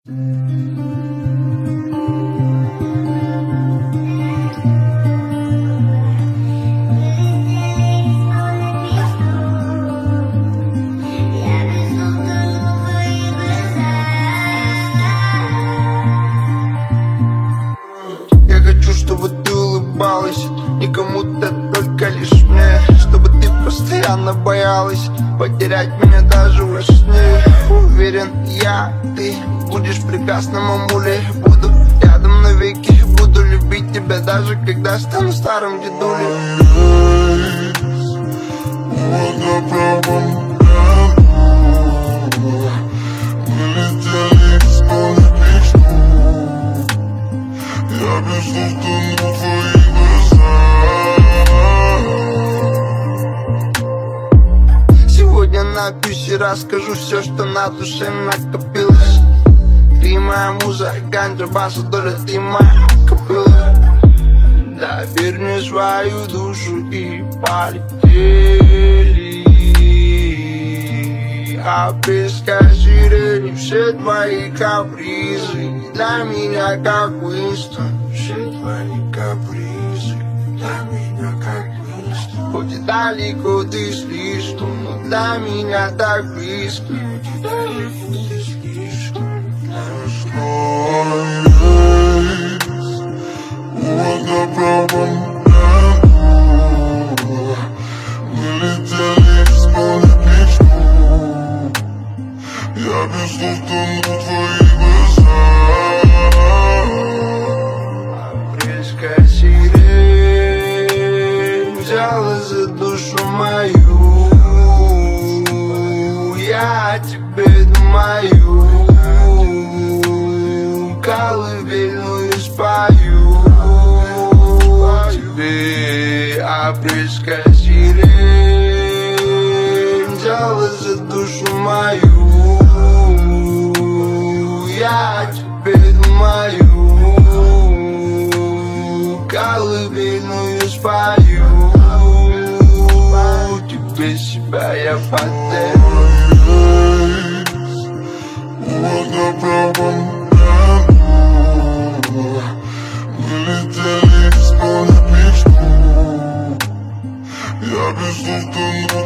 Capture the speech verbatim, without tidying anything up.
Я хочу, чтобы ты улыбалась, не кому-то, только лишь мне. Чтобы ты постоянно боялась потерять меня даже во сне. Уверен я, ты будешь прекрасна, мамуля. Буду рядом навеки, буду любить тебя, даже когда стану старым дедулей. Сегодня напьюсь и расскажу все, что на душе накопилось. Ты моя муза, ганджа, баса, доля, ты моя кобыла. Доверь мне свою душу и полетели. Апрельская сирень, все твои капризы для меня как Уинстон. Все твои капризы для меня как Уинстон. Хоть и далеко ты слишком, но для меня так близко. Хоть и далеко ты слишком. Апрельская сирень взяла за душу мою. Я тебе думаю, колыбельную спою тебе. Апрельская сирень взяла за душу мою. Я тебе думаю, колыбельную спою тебе, себя я подарю. Я без слов тону